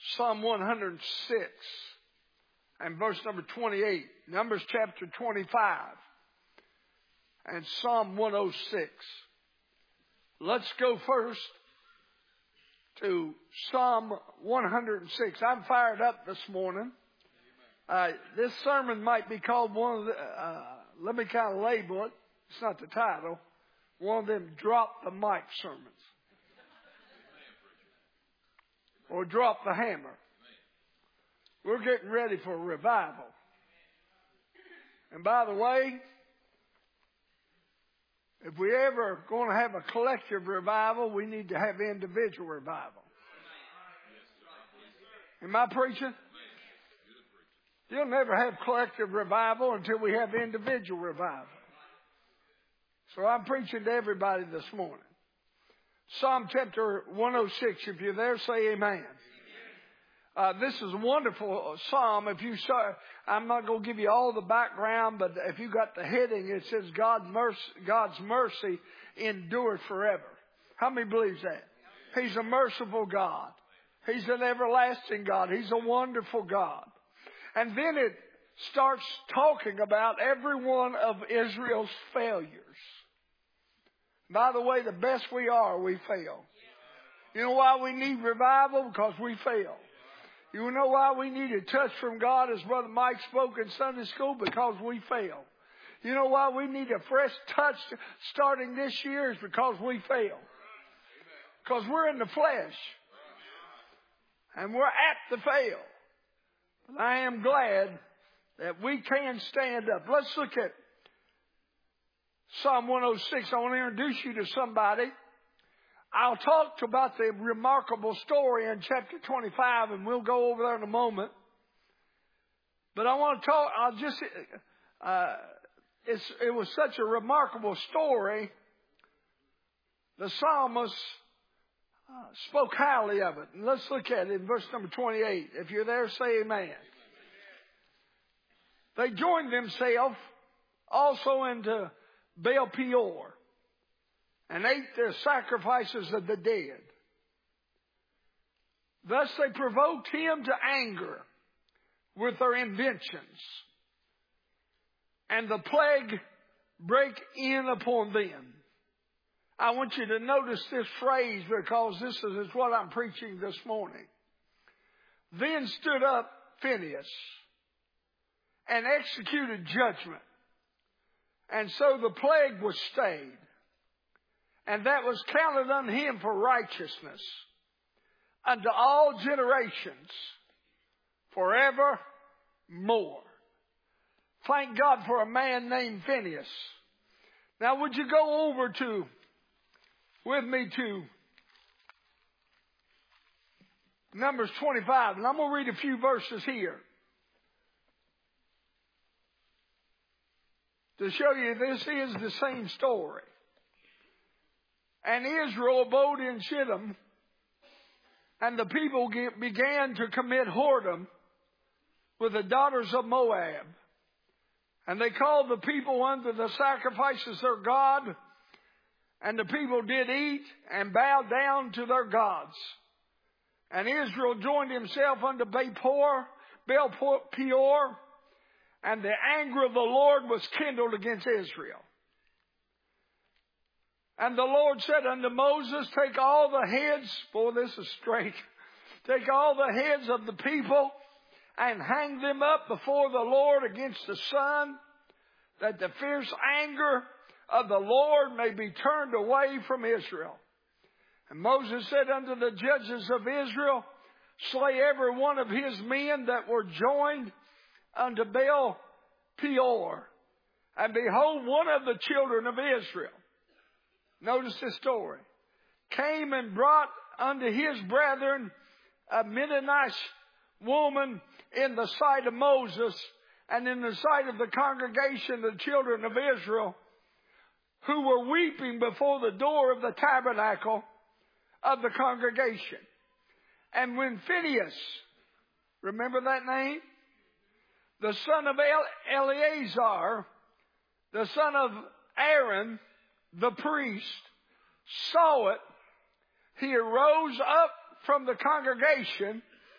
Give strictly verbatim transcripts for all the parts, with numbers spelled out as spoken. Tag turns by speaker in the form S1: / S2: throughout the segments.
S1: Psalm one hundred six and verse number twenty-eight. Numbers chapter twenty-five and Psalm one oh six. Let's go first to Psalm one hundred six. I'm fired up this morning. Uh, this sermon might be called one of the, uh, let me kind of label it. It's not the title. One of them drop the mic sermons. Or drop the hammer. We're getting ready for a revival. And by the way, if we ever going to have a collective revival, we need to have individual revival. Am I preaching? You'll never have collective revival until we have individual revival. So I'm preaching to everybody this morning. Psalm chapter one oh six. If you're there, say amen. Uh, this is a wonderful psalm. If you saw, I'm not going to give you all the background, but if you got the heading, it says God mercy, God's mercy endureth forever. How many believes that? He's a merciful God. He's an everlasting God. He's a wonderful God. And then it starts talking about every one of Israel's failures. By the way, the best we are, we fail. You know why we need revival? Because we fail. You know why we need a touch from God, as Brother Mike spoke in Sunday school? Because we fail. You know why we need a fresh touch starting this year? Is because we fail. Because we're in the flesh. And we're apt to fail. But I am glad that we can stand up. Let's look at Psalm one oh six. I want to introduce you to somebody. I'll talk about the remarkable story in chapter twenty-five, and we'll go over there in a moment. But I want to talk, I'll just, uh, it's, it was such a remarkable story. The psalmist uh, spoke highly of it. And let's look at it in verse number twenty-eight. If you're there, say amen. They joined themselves also into Baal Peor, and ate the sacrifices of the dead. Thus they provoked him to anger with their inventions, and the plague break in upon them. I want you to notice this phrase, because this is what I'm preaching this morning. Then stood up Phinehas and executed judgment. And so the plague was stayed. And that was counted unto him for righteousness unto all generations forevermore. Thank God for a man named Phinehas. Now would you go over to, with me to Numbers twenty-five. And I'm going to read a few verses here to show you this is the same story. And Israel abode in Shittim, and the people began to commit whoredom with the daughters of Moab. And they called the people unto the sacrifices their God, and the people did eat and bow down to their gods. And Israel joined himself unto Baal Peor, and the anger of the Lord was kindled against Israel. And the Lord said unto Moses, take all the heads, boy, this is straight. Take all the heads of the people and hang them up before the Lord against the sun, that the fierce anger of the Lord may be turned away from Israel. And Moses said unto the judges of Israel, slay every one of his men that were joined unto Baal Peor. And behold, one of the children of Israel, notice this story, came and brought unto his brethren a Midianite woman in the sight of Moses and in the sight of the congregation, the children of Israel, who were weeping before the door of the tabernacle of the congregation. And when Phinehas, remember that name? The son of Eleazar, the son of Aaron, the priest, saw it, he arose up from the congregation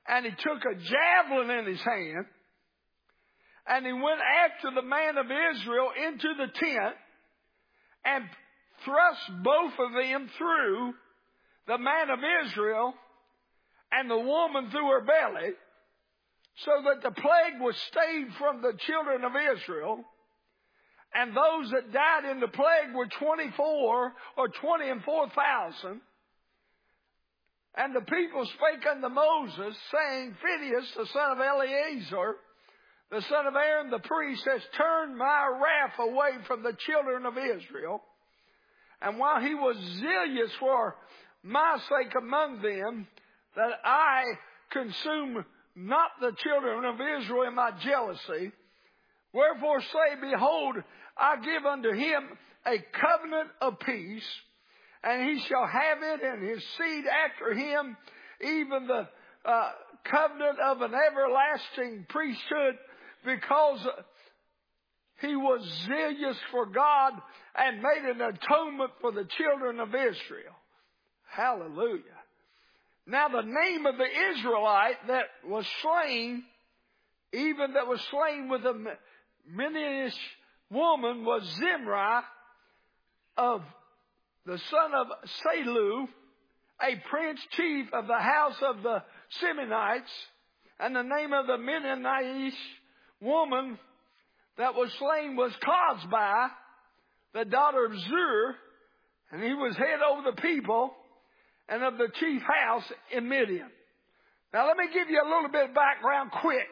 S1: and he took a javelin in his hand, and he went after the man of Israel into the tent and thrust both of them through, the man of Israel and the woman through her belly, so that the plague was stayed from the children of Israel. And those that died in the plague were twenty-four or twenty and four thousand. And the people spake unto Moses, saying, Phinehas, the son of Eleazar, the son of Aaron the priest, has turned my wrath away from the children of Israel. And while he was zealous for my sake among them, that I consume not the children of Israel in my jealousy, wherefore say, Behold, I give unto him a covenant of peace, and he shall have it, and his seed after him, even the uh, covenant of an everlasting priesthood, because he was zealous for God and made an atonement for the children of Israel. Hallelujah. Now the name of the Israelite that was slain, even that was slain with a Midianite woman, was Zimri of the son of Salu, a prince chief of the house of the Simeonites. And the name of the Midianite woman that was slain was Cosbi, the daughter of Zur, and he was head over the people and of the chief house in Midian. Now let me give you a little bit of background quick.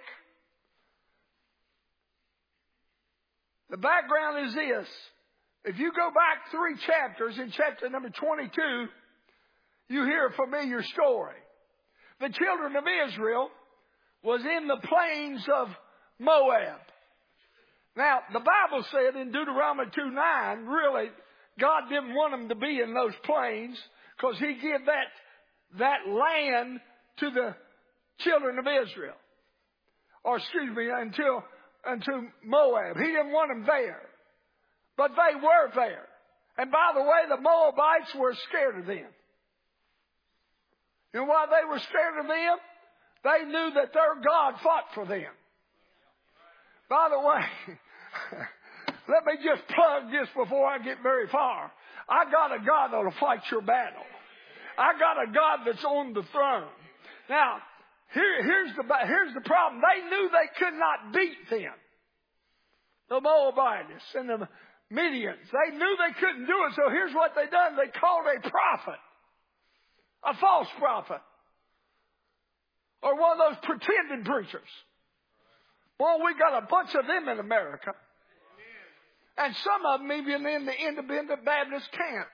S1: The background is this. If you go back three chapters, in chapter number twenty-two, you hear a familiar story. The children of Israel was in the plains of Moab. Now, the Bible said in Deuteronomy two nine, really, God didn't want them to be in those plains because he gave that, that land to the children of Israel. Or excuse me, until, until Moab. He didn't want them there. But they were there. And by the way, the Moabites were scared of them. And while they were scared of them, they knew that their God fought for them. By the way, let me just plug this before I get very far. I got a God that'll fight your battle. I got a God that's on the throne. Now, here, here's the here's the problem. They knew they could not beat them. The Moabites and the Midians. They knew they couldn't do it, so here's what they done. They called a prophet. A false prophet. Or one of those pretending preachers. Well, we got a bunch of them in America. And some of them even in the Independent Baptist camp.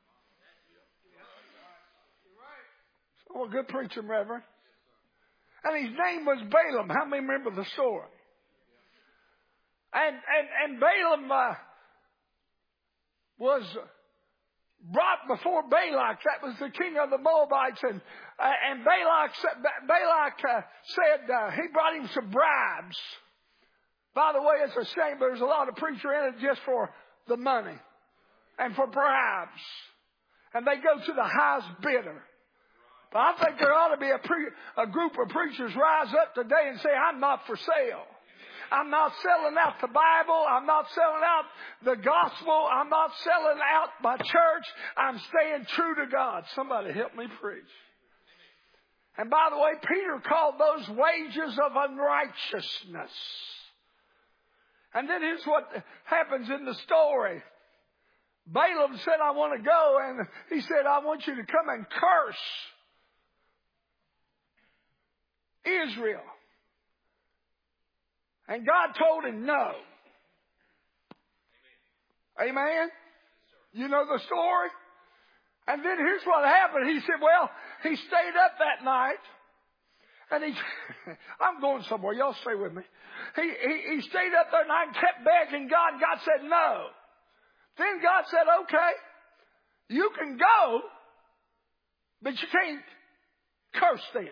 S1: Oh, a good preacher, Reverend. And his name was Balaam. How many remember the story? And and, and Balaam uh, was brought before Balak. That was the king of the Moabites. And, uh, and Balak, Balak uh, said uh, he brought him some bribes. By the way, it's a shame, but there's a lot of preacher in it just for the money and for bribes. And they go to the highest bidder. But I think there ought to be a, pre- a group of preachers rise up today and say, I'm not for sale. I'm not selling out the Bible. I'm not selling out the gospel. I'm not selling out my church. I'm staying true to God. Somebody help me preach. And by the way, Peter called those wages of unrighteousness. And then here's what happens in the story. Balaam said, I want to go. And he said, I want you to come and curse Israel. And God told him no. Amen? Amen? You know the story? And then here's what happened. He said, well, he stayed up that night. And he, I'm going somewhere. Y'all stay with me. He, he, he stayed up there night and kept begging God. God said no. Then God said, okay, you can go, but you can't curse them.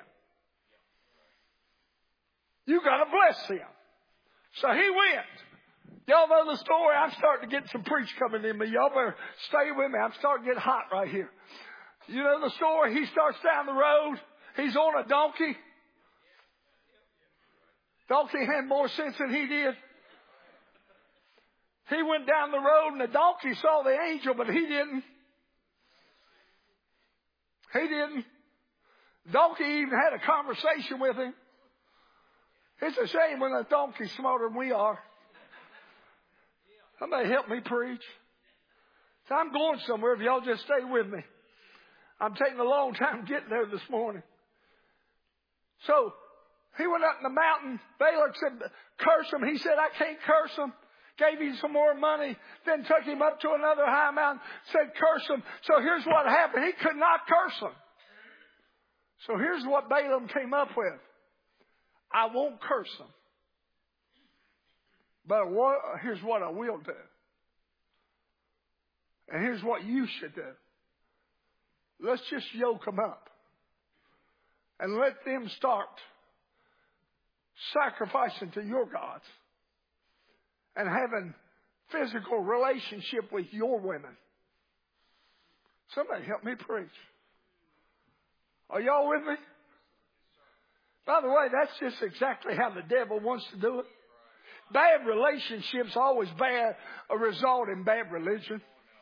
S1: You got to bless them. So he went. Y'all know the story. I'm starting to get some preach coming in me. Y'all better stay with me. I'm starting to get hot right here. You know the story. He starts down the road. He's on a donkey. Donkey had more sense than he did. He went down the road and the donkey saw the angel, but he didn't. He didn't. Donkey even had a conversation with him. It's a shame when the donkey's smarter than we are. Somebody help me preach. So I'm going somewhere if y'all just stay with me. I'm taking a long time getting there this morning. So he went up in the mountain. Balak said, curse him. He said, I can't curse him. Gave him some more money. Then took him up to another high mountain. Said, curse him. So here's what happened. He could not curse him. So here's what Balaam came up with. I won't curse him. But what, here's what I will do. And here's what you should do. Let's just yoke them up. And let them start sacrificing to your gods. And having physical relationship with your women. Somebody help me preach. Are y'all with me? By the way, that's just exactly how the devil wants to do it. Bad relationships always bad a result in bad religion.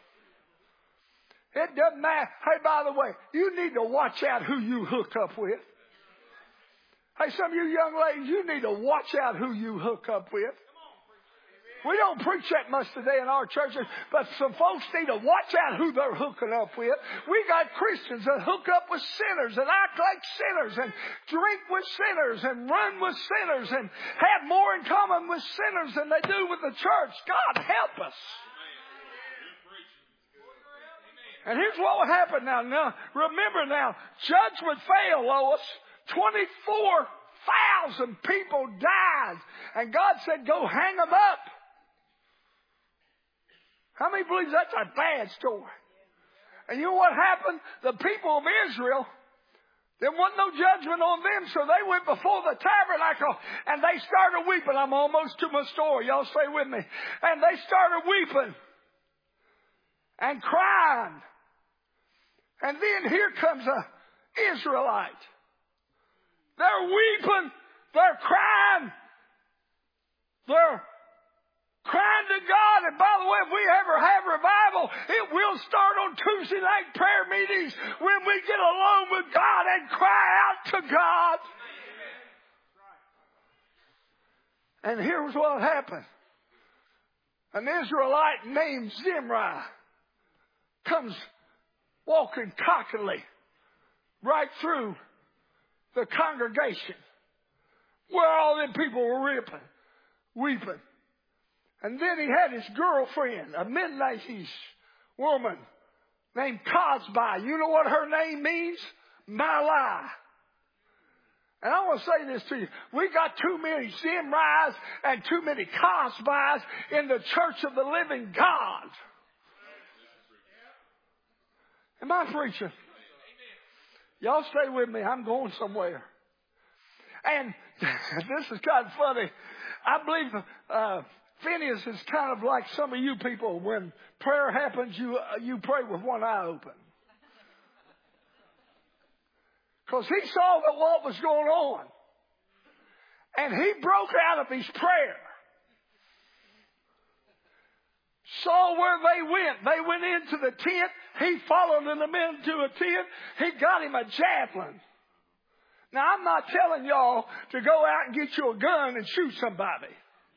S1: It doesn't matter. Hey, by the way, you need to watch out who you hook up with. Hey, some of you young ladies, you need to watch out who you hook up with. We don't preach that much today in our churches, but some folks need to watch out who they're hooking up with. We got Christians that hook up with sinners and act like sinners and drink with sinners and run with sinners and have more in common with sinners than they do with the church. God help us. And here's what will happen now. Now, remember now, judgment fell, Lois. twenty-four thousand people died. And God said, go hang them up. How many believe that's a bad story? And you know what happened? The people of Israel, there wasn't no judgment on them, so they went before the tabernacle and they started weeping. I'm almost to my story. Y'all stay with me. And they started weeping and crying. And then here comes an Israelite. They're weeping. They're crying. They're crying to God. And by the way, if we ever have revival, it will start on Tuesday night prayer meetings when we get alone with God and cry out to God. And here's what happened. An Israelite named Zimri comes walking cockily right through the congregation where all them people were weeping, weeping. And then he had his girlfriend, a Midianite woman named Cosbi. You know what her name means? Mahlah. And I want to say this to you. We got too many Zimris and too many Cosbis in the church of the living God. Am I preaching? Y'all stay with me. I'm going somewhere. And this is kind of funny. I believe uh, Phineas is kind of like some of you people. When prayer happens, you uh, you pray with one eye open. Because he saw that what was going on. And he broke out of his prayer. Saw where they went. They went into the tent. He followed them into a tent. He got him a javelin. Now, I'm not telling y'all to go out and get you a gun and shoot somebody.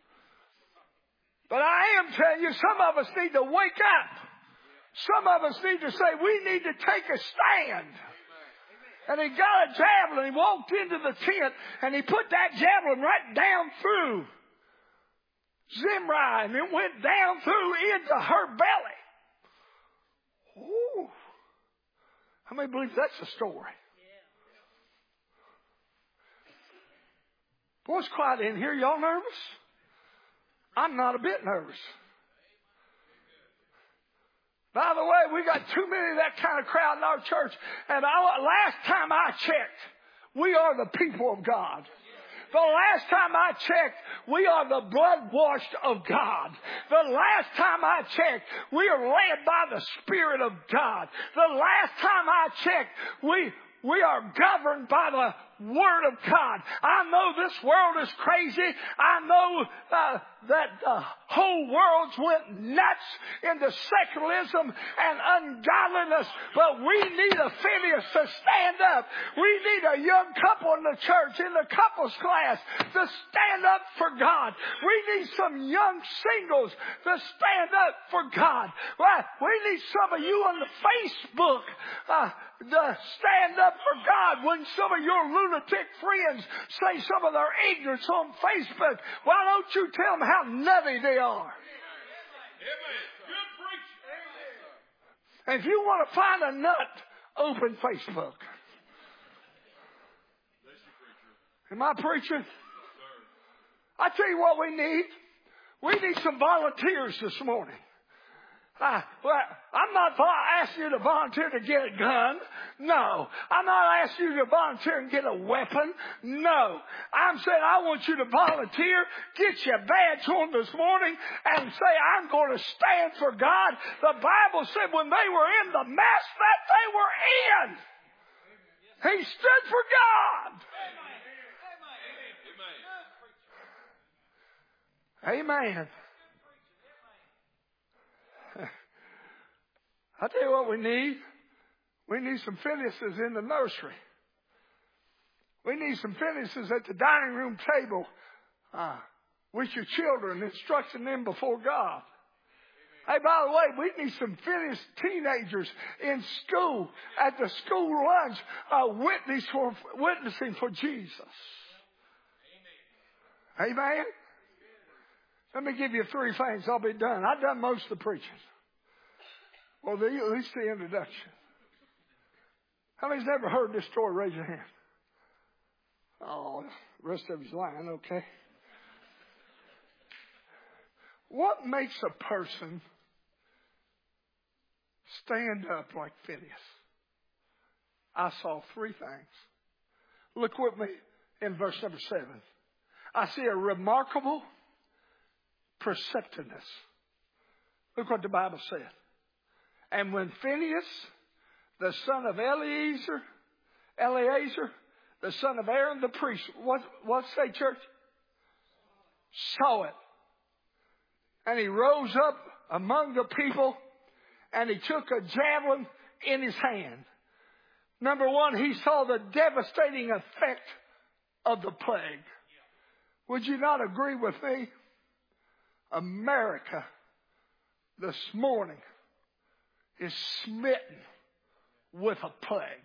S1: But I am telling you, some of us need to wake up. Some of us need to say, we need to take a stand. And he got a javelin. He walked into the tent and he put that javelin right down through Zimri, and it went down through into her belly. Ooh. How many believe that's a story? Boy, it's quiet in here. Y'all nervous? I'm not a bit nervous. By the way, we got too many of that kind of crowd in our church. And I, last time I checked, we are the people of God. The last time I checked, we are the blood-washed of God. The last time I checked, we are led by the Spirit of God. The last time I checked, we, we are governed by the Word of God. I know this world is crazy. I know uh, that the whole world's went nuts into secularism and ungodliness, but we need a Phineas to stand up. We need a young couple in the church, in the couples class, to stand up for God. We need some young singles to stand up for God. Well, we need some of you on the Facebook uh, to stand up for God when some of your lunatic friends say some of their ignorance on Facebook. Why don't you tell them how nutty they are? And if you want to find a nut, open Facebook. Am I preaching? I tell you what we need. We need some volunteers this morning. Uh, well, I'm not asking you to volunteer to get a gun. No. I'm not asking you to volunteer and get a weapon. No. I'm saying I want you to volunteer, get your badge on this morning, and say, I'm going to stand for God. The Bible said when they were in the mess that they were in, He stood for God. Amen. I tell you what we need. We need some Phineases in the nursery. We need some Phineases at the dining room table uh, with your children, instructing them before God. Hey, by the way, we need some Phineas teenagers in school, at the school lunch, uh, witness for, witnessing for Jesus. Amen. Amen? Let me give you three things. I'll be done. I've done most of the preaching. Well, the, at least the introduction. How many's never heard this story? Raise your hand. Oh, the rest of you's lying, okay. What makes a person stand up like Phineas? I saw three things. Look with me in verse number seven. I see a remarkable perceptiveness. Look what the Bible said. And when Phinehas, the son of Eleazar, Eleazar, the son of Aaron the priest, what what say, church? Saw it. And he rose up among the people, and he took a javelin in his hand. Number one, he saw the devastating effect of the plague. Would you not agree with me? America this morning is smitten with a plague.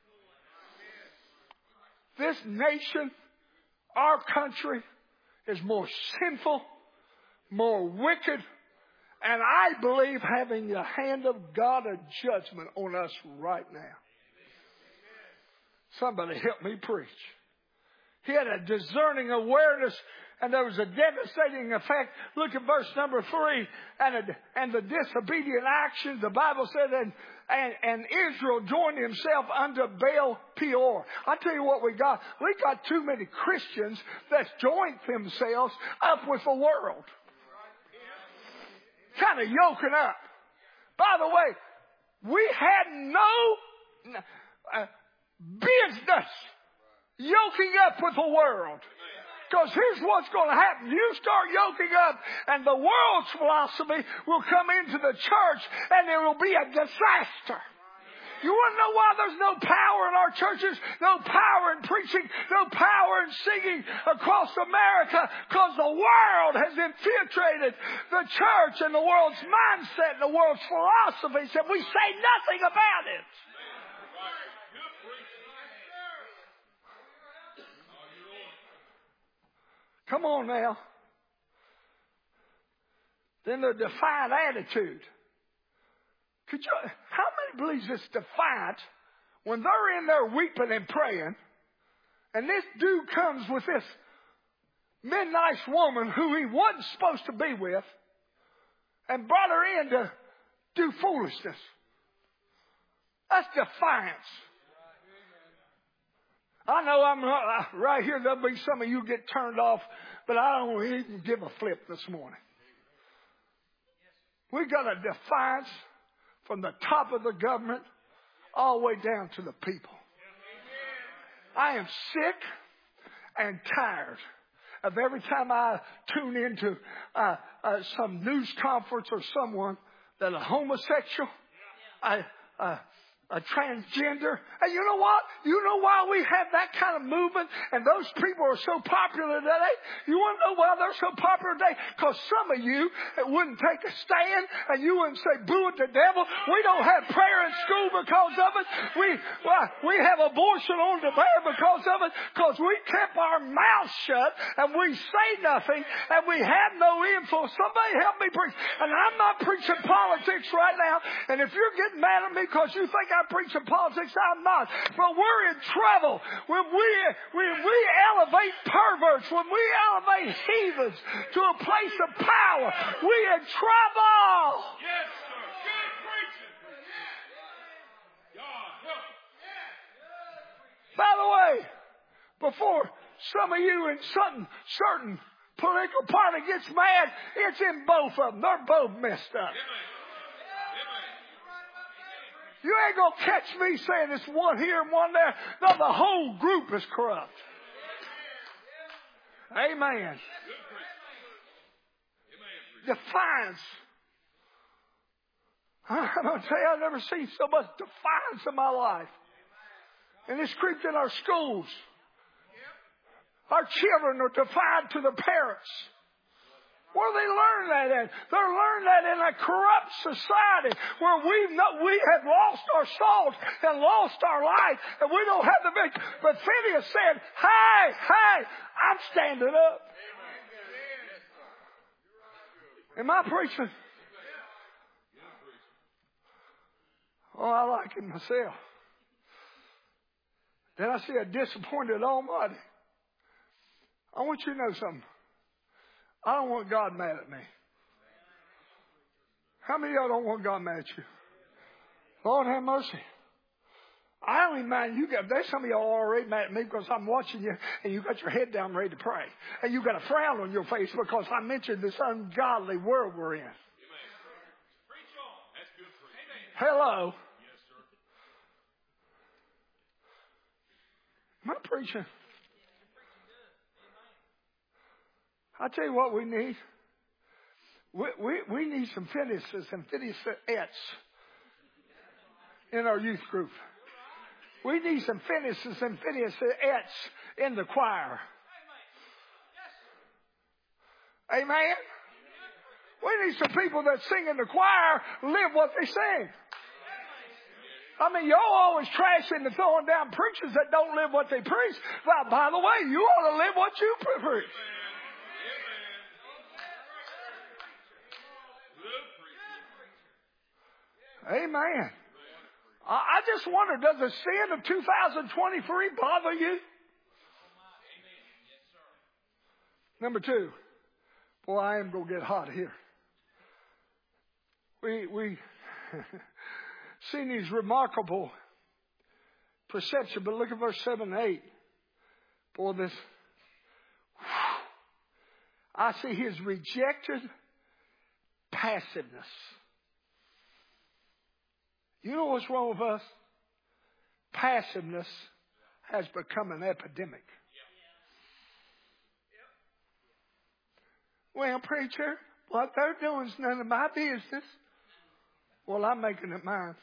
S1: This nation, our country, is more sinful, more wicked, and I believe having the hand of God of judgment on us right now. Somebody help me preach. He had a discerning awareness, and there was a devastating effect. Look at verse number three. And, a, and the disobedient actions, the Bible said, and, and, and Israel joined himself unto Baal Peor. I tell you what we got. We got too many Christians that joined themselves up with the world. Kind of yoking up. By the way, we had no uh, business yoking up with the world. Because here's what's going to happen. You start yoking up, and the world's philosophy will come into the church, and there will be a disaster. You want to know why there's no power in our churches, no power in preaching, no power in singing across America? Because the world has infiltrated the church and the world's mindset and the world's philosophy. So we say nothing about it. Come on now. Then the defiant attitude. Could you, how many believes it's defiant when they're in there weeping and praying, and this dude comes with this mid-nice woman who he wasn't supposed to be with, and brought her in to do foolishness? That's defiance. I know I'm not, right here, there'll be some of you get turned off, but I don't even give a flip this morning. We got a defiance from the top of the government all the way down to the people. I am sick and tired of every time I tune into uh, uh, some news conference or someone that a homosexual, I, uh, a transgender. And you know what? You know why we have that kind of movement and those people are so popular today? You want to know why they're so popular today? Because some of you wouldn't take a stand and you wouldn't say boo at the devil. We don't have prayer in school because of it. We, well, we have abortion on demand because of it, because we kept our mouth shut and we say nothing and we have no influence. Somebody help me preach. And I'm not preaching politics right now. And if you're getting mad at me because you think I'm preaching politics, I'm not. But we're in trouble when we when we elevate perverts, when we elevate heathens to a place of power. We're in trouble.
S2: Yes, sir. Good preaching. God help.
S1: By the way, before some of you in certain certain political party gets mad, it's in both of them. They're both messed up. You ain't going to catch me saying it's one here and one there. No, the whole group is corrupt. Amen. Defiance. I'm going to tell you, I've never seen so much defiance in my life. And it's creeped in our schools. Our children are defiant to their parents. Where do they learn that at? They learn that in a corrupt society where we know we have lost our souls and lost our life and we don't have the victory. But Phineas said, hey, hey, I'm standing up. Am I preaching? Oh, I like it myself. Then I see a disappointed Almighty. I want you to know something. I don't want God mad at me. How many of y'all don't want God mad at you? Lord have mercy. I only mind you got, there's some of y'all already mad at me because I'm watching you and you got your head down ready to pray. And you got a frown on your face because I mentioned this ungodly world we're in. Hello. Am I preaching? I tell you what we need. We, we, we need some Phineases and Phineasettes in our youth group. We need some Phineases and Phineasettes in the choir. Amen? We need some people that sing in the choir, live what they sing. I mean, y'all always trashing and throwing down preachers that don't live what they preach. Well, by the way, you ought to live what you preach. Amen. I just wonder, does the sin of two thousand twenty-three bother you? Number two. Boy, I am going to get hot here. We, we seen these remarkable perception, but look at verse seven and eight. Boy, this, I see his rejected passiveness. You know what's wrong with us? Passiveness has become an epidemic. Well, preacher, what they're doing is none of my business. Well, I'm making it mine.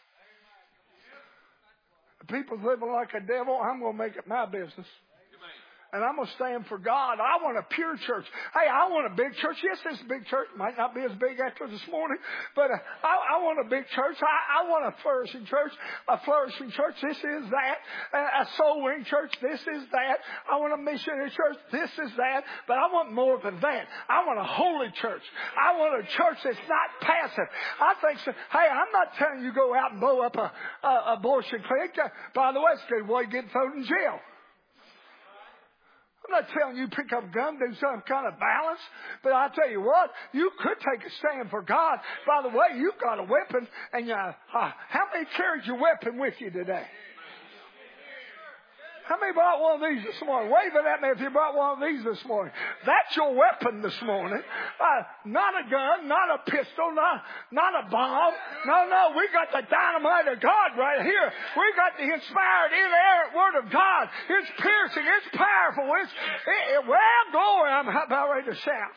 S1: If people's living like a devil, I'm going to make it my business. And I'm going to stand for God. I want a pure church. Hey, I want a big church. Yes, this big church might not be as big after this morning, but uh, I, I want a big church. I, I want a flourishing church. A flourishing church, this is that. A soul winning church, this is that. I want a missionary church, this is that. But I want more than that. I want a holy church. I want a church that's not passive. I think so. Hey, I'm not telling you go out and blow up a, a abortion clinic. By the way, it's a good way to get thrown in jail. I'm not telling you pick up a gun, do some kind of balance. But I tell you what, you could take a stand for God. By the way, you've got a weapon. And uh, uh, how many carried your weapon with you today? How many brought one of these this morning? Wave it at me if you brought one of these this morning. That's your weapon this morning. Uh, not a gun, not a pistol, not, not a bomb. No, no, we got the dynamite of God right here. We got the inspired, inerrant Word of God. It's piercing, it's powerful. It's, it, it, well, glory, I'm about ready to shout.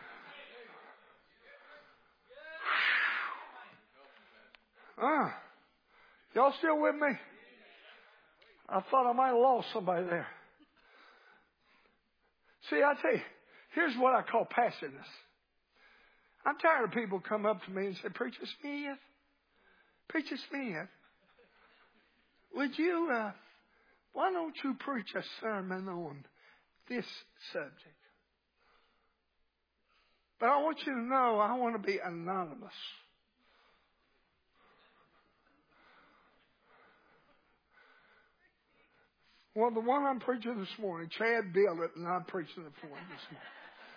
S1: Uh, y'all still with me? I thought I might have lost somebody there. See, I tell you, here's what I call passiveness. I'm tired of people come up to me and say, Preacher Smith, Preacher Smith, would you, uh, why don't you preach a sermon on this subject? But I want you to know I want to be anonymous. Well, the one I'm preaching this morning, Chad built it, and I'm preaching it for him this morning.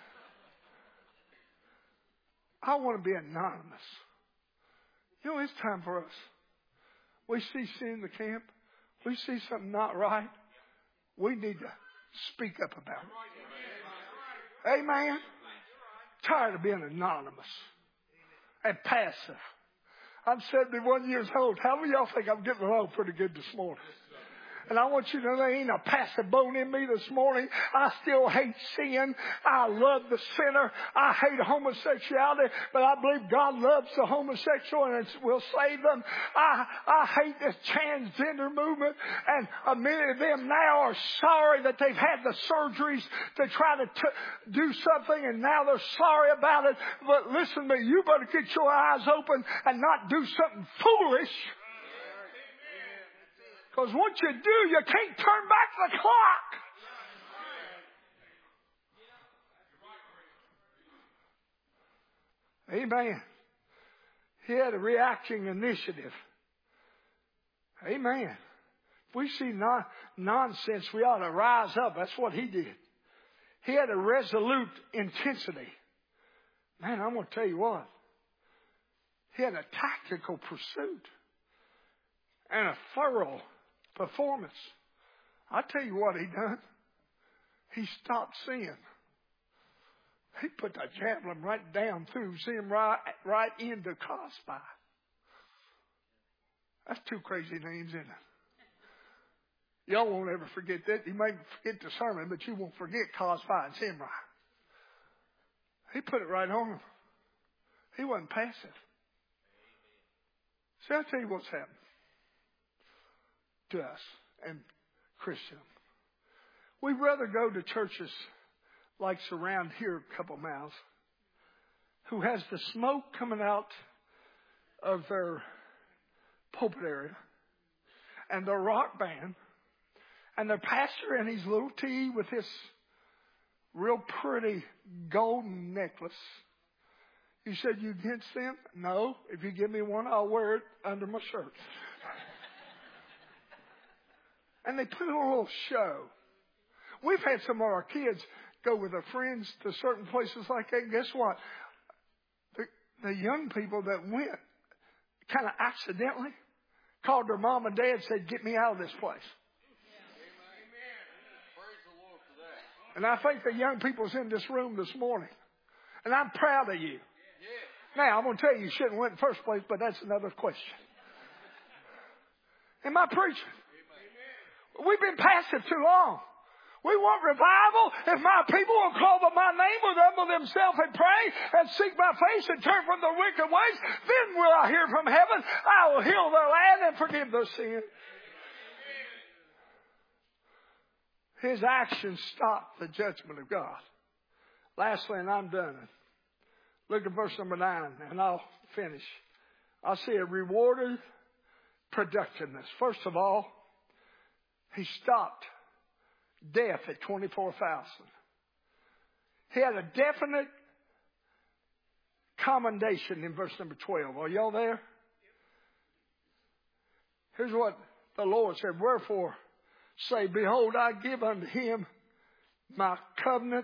S1: I want to be anonymous. You know, it's time for us. We see sin in the camp. We see something not right. We need to speak up about it. Amen? Tired of being anonymous and passive. I'm seventy-one years old. How many of y'all think I'm getting along pretty good this morning? And I want you to know there ain't a passive bone in me this morning. I still hate sin. I love the sinner. I hate homosexuality, but I believe God loves the homosexual and will save them. I, I hate this transgender movement, and uh, many of them now are sorry that they've had the surgeries to try to t- do something, and now they're sorry about it. But listen to me, you better get your eyes open and not do something foolish. Because once you do, you can't turn back the clock. Amen. He had a reacting initiative. Amen. If we see non- nonsense, we ought to rise up. That's what he did. He had a resolute intensity. Man, I'm going to tell you what. He had a tactical pursuit and a thorough performance. I tell you what he done. He stopped sin. He put the javelin right down through sin, right, right into Cosby. That's two crazy names, isn't it? Y'all won't ever forget that. You may forget the sermon, but you won't forget Cosby and Simri. He put it right on him. He wasn't passive. See, I'll tell you what's happened to us and Christian. We'd rather go to churches like around here a couple miles who has the smoke coming out of their pulpit area and their rock band and their pastor and his little tee with his real pretty golden necklace. You said you against them? No. If you give me one, I'll wear it under my shirt. And they put on a little show. We've had some of our kids go with their friends to certain places like that. And guess what? The, the young people that went kind of accidentally called their mom and dad and said, get me out of this place. And I think the young people's in this room this morning. And I'm proud of you. Now, I'm going to tell you you shouldn't have went in the first place, but that's another question. Am I preaching? We've been passive too long. We want revival. If my people will call by my name, will humble themselves and pray and seek my face and turn from their wicked ways, then will I hear from heaven. I will heal their land and forgive their sin. His actions stopped the judgment of God. Lastly, and I'm done. Look at verse number nine, and I'll finish. I see a rewarded productiveness. First of all, he stopped death at twenty-four thousand. He had a definite commendation in verse number twelve. Are y'all there? Here's what the Lord said. Wherefore say, behold, I give unto him my covenant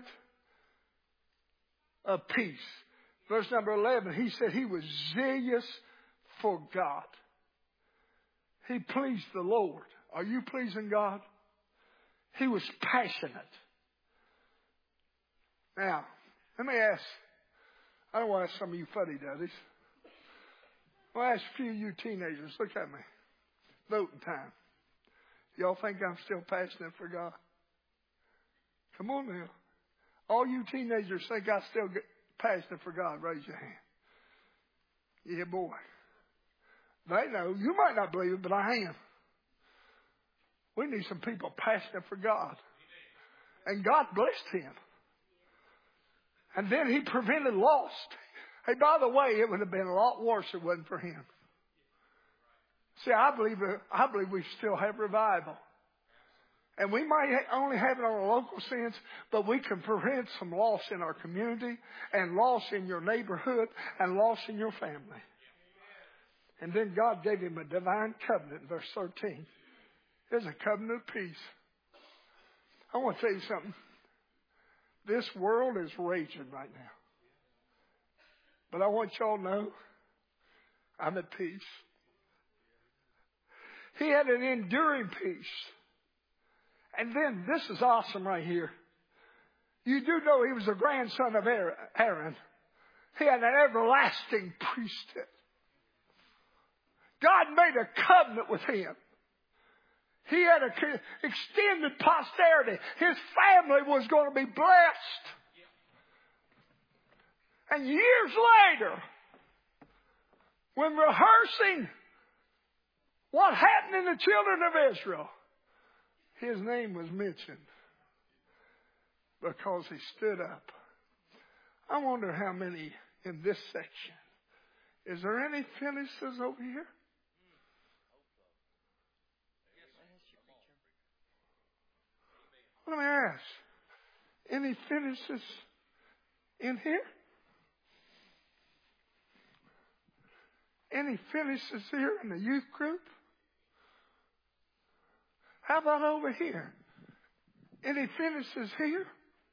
S1: of peace. Verse number eleven, he said he was zealous for God. He pleased the Lord. Are you pleasing God? He was passionate. Now, let me ask, I don't want to ask some of you fuddy-duddies. I'll ask a few of you teenagers. Look at me. Voting time. Y'all think I'm still passionate for God? Come on now. All you teenagers think I still get passionate for God. Raise your hand. Yeah, boy. They know. You might not believe it, but I am. We need some people passionate for God. And God blessed him. And then he prevented loss. Hey, by the way, it would have been a lot worse if it wasn't for him. See, I believe I believe we still have revival. And we might only have it on a local sense, but we can prevent some loss in our community and loss in your neighborhood and loss in your family. And then God gave him a divine covenant in verse thirteen. There's a covenant of peace. I want to tell you something. This world is raging right now. But I want y'all to know I'm at peace. He had an enduring peace. And then this is awesome right here. You do know he was a grandson of Aaron. He had an everlasting priesthood. God made a covenant with him. He had an extended posterity. His family was going to be blessed. And years later, when rehearsing what happened in the children of Israel, his name was mentioned because he stood up. I wonder how many in this section. Is there any Phineas over here? Let me ask. Any Phineas in here? Any Phineas here in the youth group? How about over here? Any Phineas here?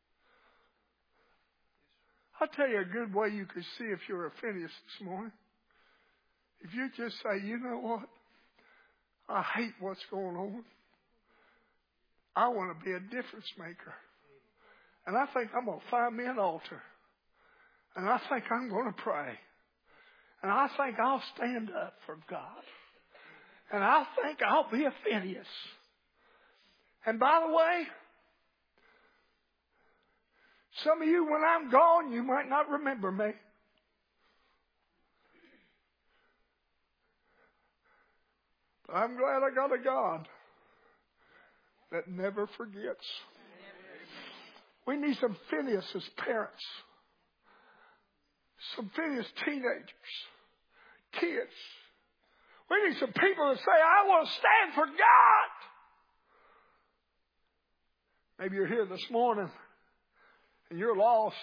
S1: I'll tell you a good way you could see if you're a Phineas this morning. If you just say, you know what? I hate what's going on. I want to be a difference maker. And I think I'm going to find me an altar. And I think I'm going to pray. And I think I'll stand up for God. And I think I'll be a Phineas. And by the way, some of you, when I'm gone, you might not remember me. But I'm glad I got a God that never forgets. We need some Phineas as parents. Some Phineas teenagers. Kids. We need some people that say, I want to stand for God. Maybe you're here this morning and you're lost.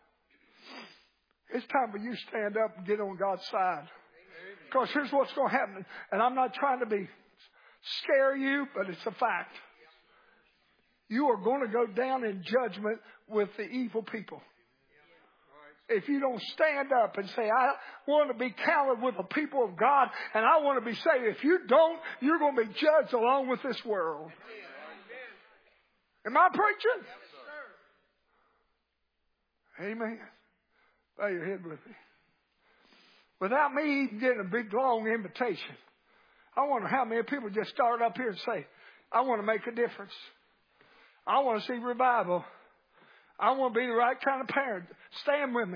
S1: It's time for you to stand up and get on God's side. Because here's what's going to happen. And I'm not trying to be scare you, but it's a fact. You are going to go down in judgment with the evil people. If you don't stand up and say, I want to be counted with the people of God and I want to be saved. If you don't, you're going to be judged along with this world. Am I preaching? Amen. Bow your head with me. Without me even getting a big, long invitation, I wonder how many people just start up here and say, I want to make a difference. I want to see revival. I want to be the right kind of parent. Stand with me.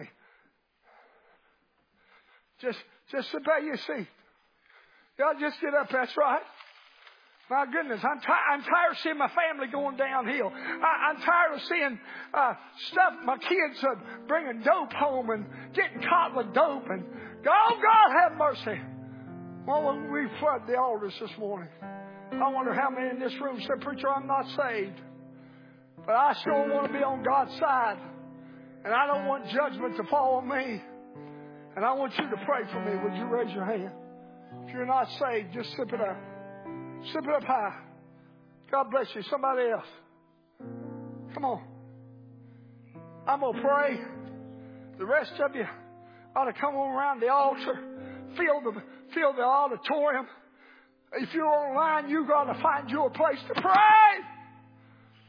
S1: Just, just sit by your seat. Y'all just get up. That's right. My goodness, I'm, ti- I'm tired of seeing my family going downhill. I- I'm tired of seeing uh, stuff, my kids uh, bringing dope home and getting caught with dope. And oh, God, have mercy. Well, when we flood the altars this morning, I wonder how many in this room said, Preacher, I'm not saved. But I sure want to be on God's side. And I don't want judgment to fall on me. And I want you to pray for me. Would you raise your hand? If you're not saved, just sip it up. Sip it up high. God bless you. Somebody else. Come on. I'm going to pray. The rest of you ought to come on around the altar. Fill the, fill the auditorium. If you're online, you've got to find you a place to pray.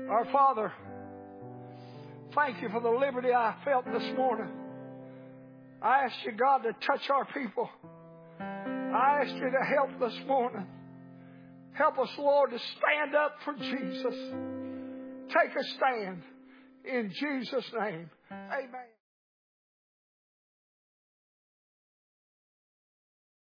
S1: Our Father, thank you for the liberty I felt this morning. I ask you, God, to touch our people. I ask you to help this morning. Help us, Lord, to stand up for Jesus. Take a stand in Jesus' name. Amen.